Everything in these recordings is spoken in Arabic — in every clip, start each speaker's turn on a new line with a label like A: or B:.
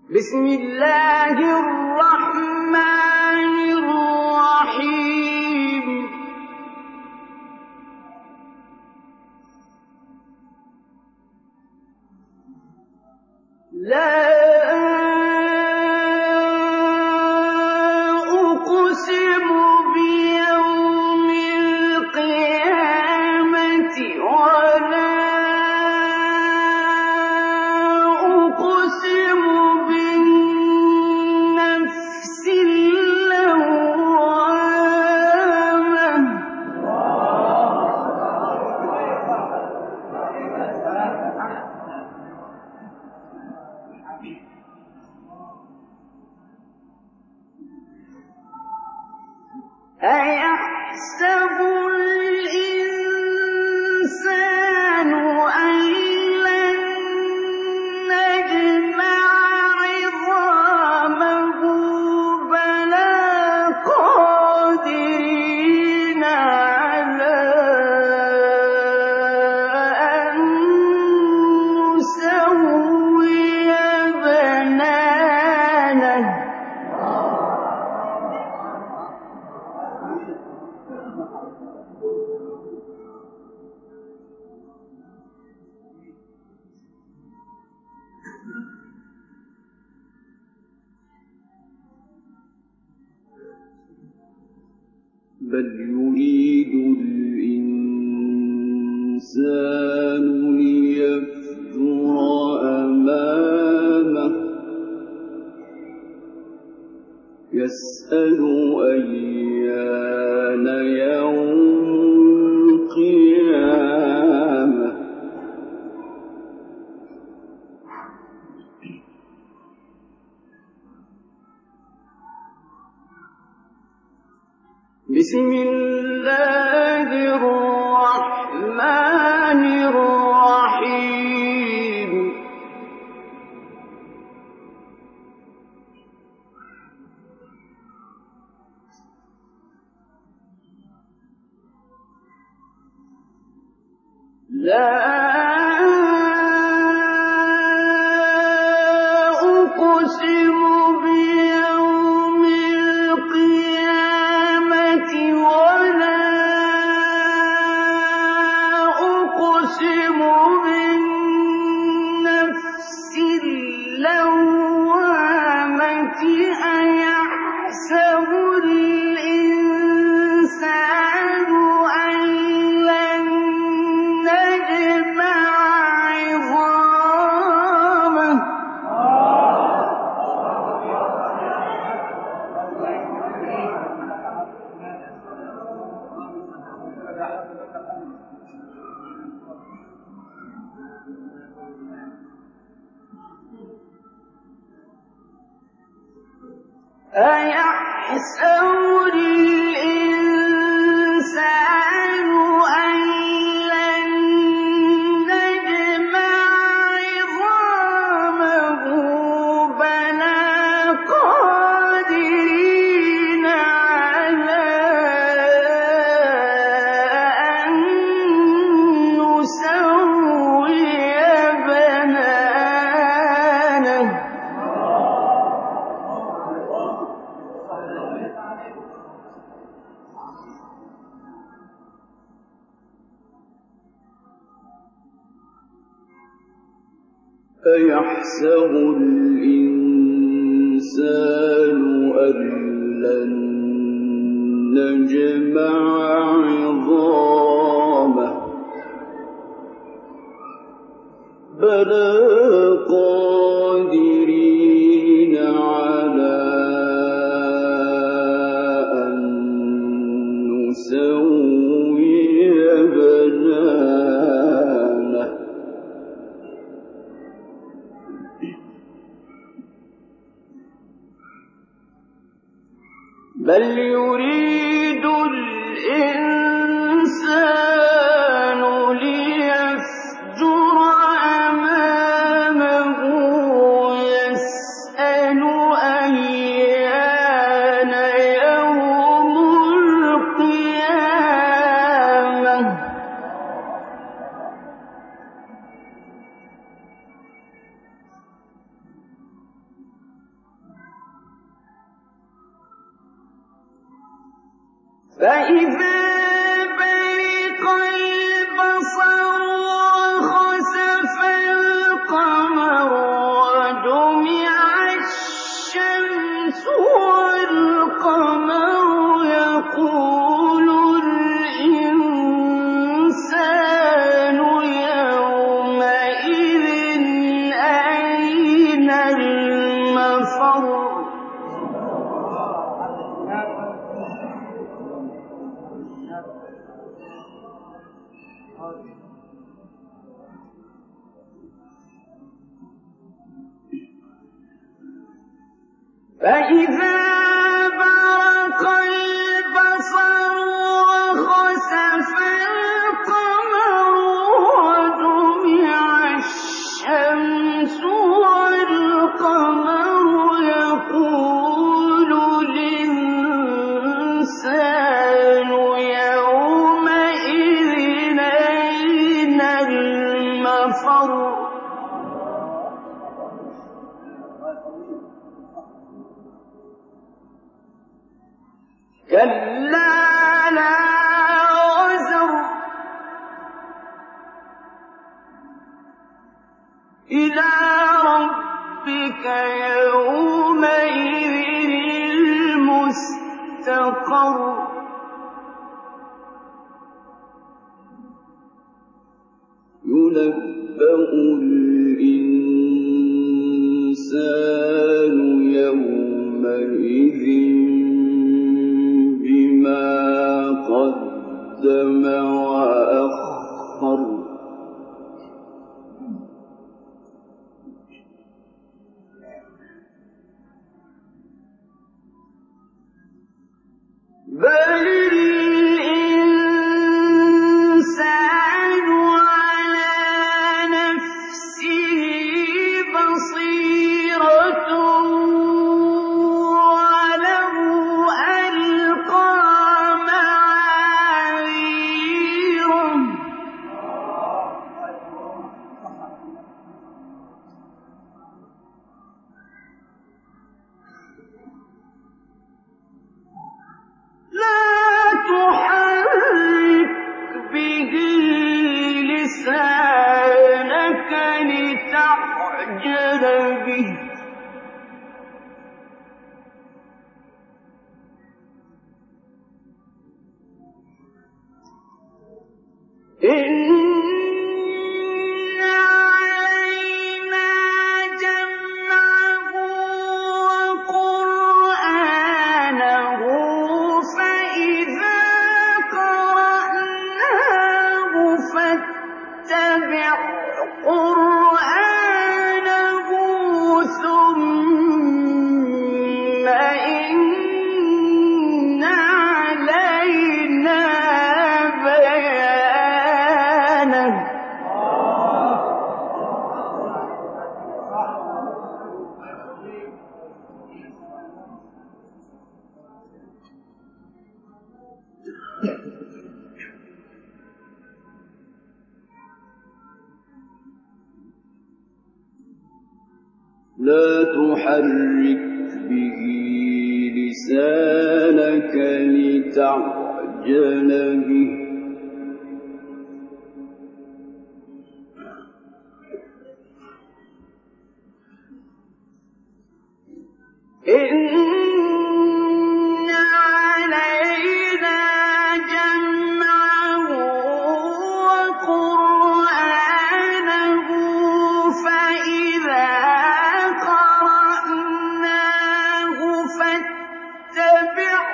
A: بسم الله الرحمن الرحيم لا أقسم بيوم القيامة ولا أقسم بالنفس اللوامة أيحسب الإنسان أن لن نجمع عظامه بلى قادرين على أن نسوي بنانه بل يريد الإنسان ليفجر أمامه يسأل أيان يوم القيامة بسم الله الرحمن الرحيم لا أقسم بيوم القيامة ولا أقسم بالنفس اللوامة أيحسب الإنسان أن لن نجمع عظامه أيحسب الإنسان أن لن نجمع عظامه بلى قادرين على أن نسوي بنانه أيحسب الإنسان أن لن نجمع عظامه بلى قادرين على أن نسوي بنانه بل يريد الإنسان ليفجر أمامه يسأل أيان يوم القيامة فإذا برق البصر وخسف القمر وجمع الشمس والقمر يقول الإنسان يومئذ أين المفر فإذا برق البصر وخسف القمر وجمع الشمس والقمر يقول الإنسان يومئذ أين المفر كلا لا وزر إلى ربك يومئذ المستقر ينبأ الإنسان يومئذ بما قدم وأخر بل الإنسان على نفسه بصيرة ولو ألقى معاذيره لا تحرك به لسانك لتعجل به إن علينا جمعه وقرآنه فإذا قرأناه فاتبع قرآنه ثم إن علينا بيانه لا تحرك به لسانك لتعجل به إن علينا جمعه وقرآنه فإذا قرأناه فاتبع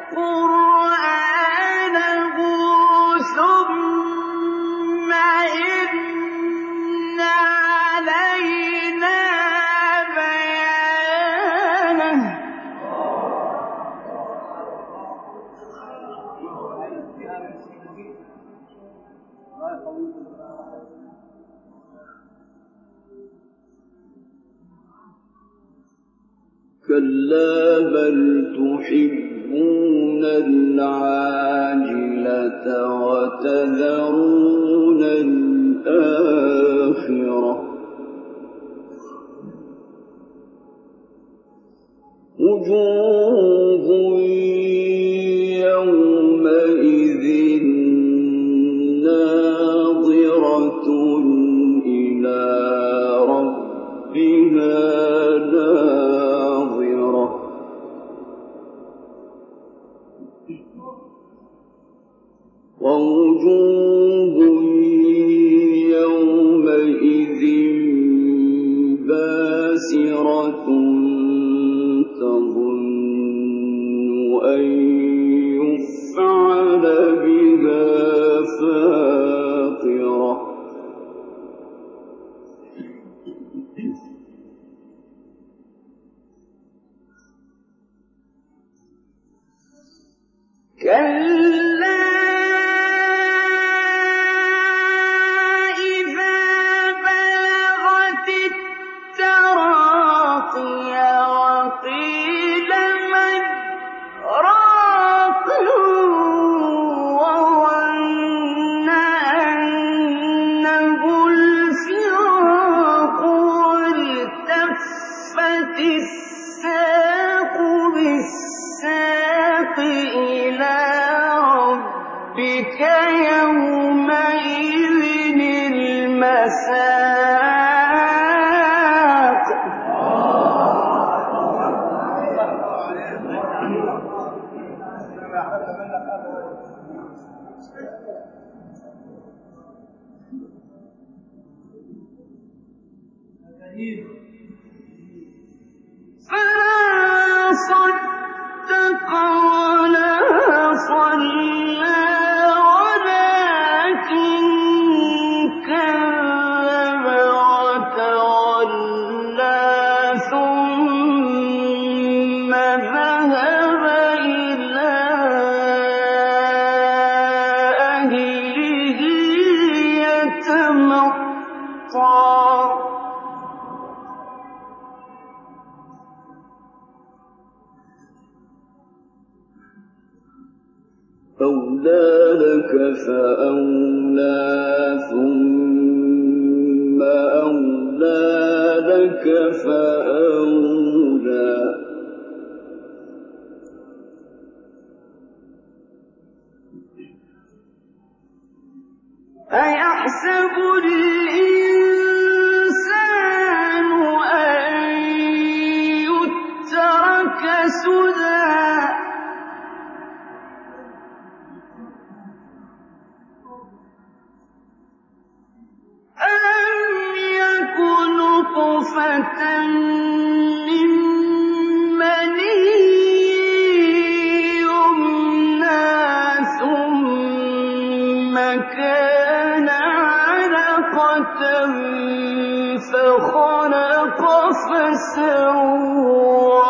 A: قرآنه ثم إن علينا بيانه كلا بل تحبون العاجلة وتذرون الآخرة وجوه يومئذ ووجوه يومئذ باسرة تظن أن يفعل بها فاقرة كلا إذا بلغت التراقي وقيل من راق وظن أنه الفراق والتفت الساق بالساق إلى ربك يومئذ المساق فلا صدق ولا صلى ولكن كذب وتولى ثم ذهب إلى أهله يتمطى أولى لك فأولى ثم أولى لك فأولى أيحسب الإنسان أن يترك سدى ألم يك نطفة من مني يمنى ثم كان علقة فخلق فسوى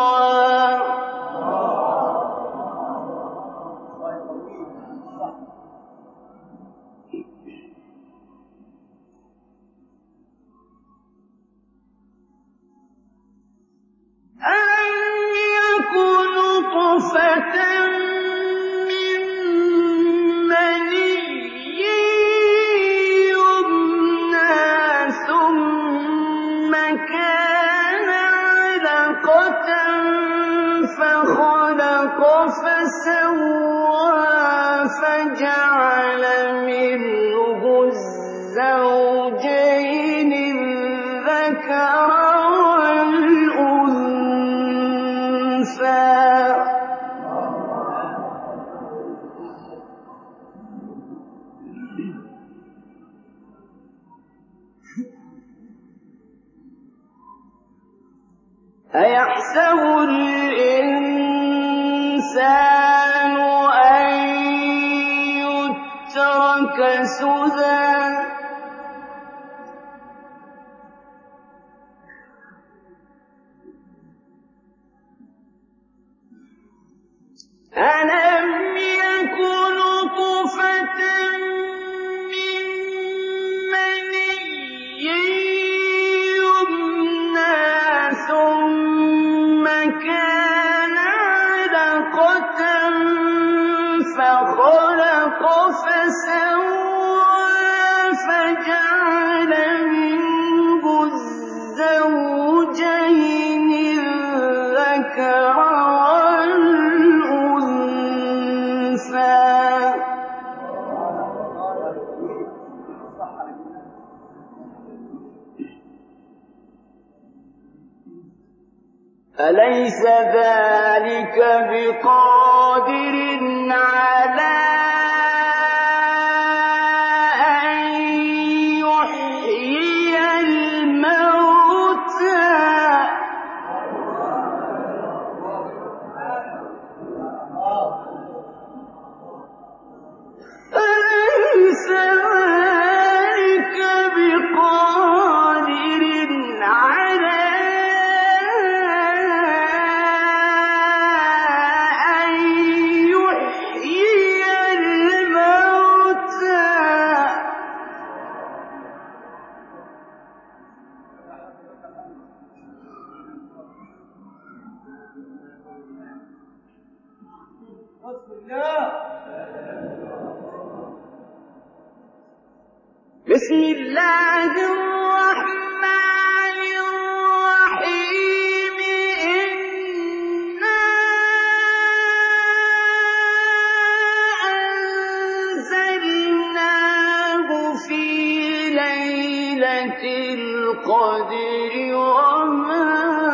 A: ألم يك نطفة من مني يمنى ثم كان علقة فخلق فسوى فجعل منه الزوجين الذكر والأنثى أيحسب الإنسان أن يترك سدى ألم يك نطفة من مني يمنى ثم كان علقة فخلق فسوى فجعل منه الزوجين الذكر والأنثى أليس ذلك بقادر بسم الله الرحمن الرحيم إنا أنزلناه في ليلة القدر وما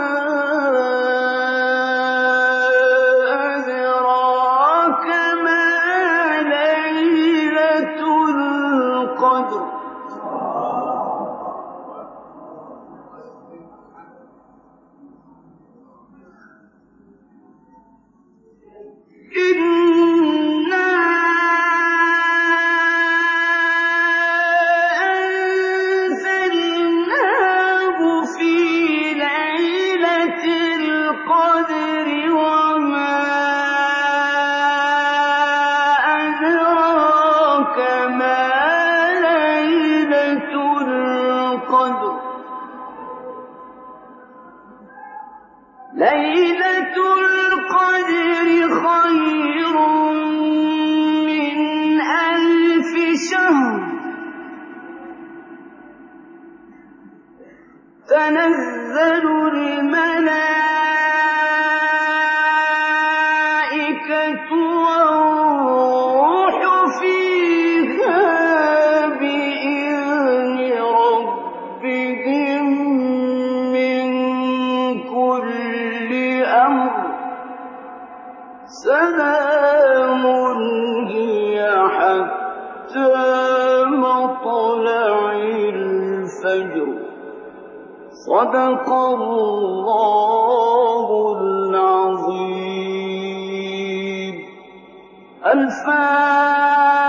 A: أدراك ما ليلة القدر إنا أنزلناه في ليلة القدر وما أدراك ما ليلة القدر ليلة القدر خير من 1000 شهر تنزل الملائكة والروح فيها بإذن ربهم من كل أمر سلام هي حتى مطلع الفجر صدق الله العظيم. الفاتحة.